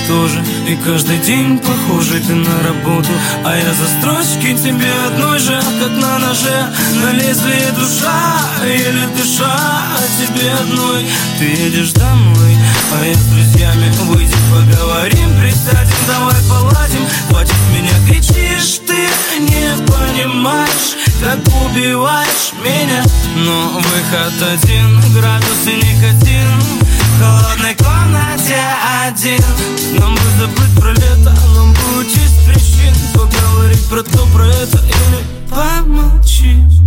тоже. И каждый день похожий ты на работу, а я за строчки тебе одной же, как на ноже. На лезвие душа, еле дыша, тебе одной. Ты едешь домой, а я с друзьями. Выйдем, поговорим, присядем, давай поладим. Хватит меня, кричишь, ты не понимаешь, как убиваешь меня. Но выход один, градус и никотин. В холодной комнате один. Нам бы забыть про лето, нам бы уйти с причин. Поговорить про то, про это или помолчи.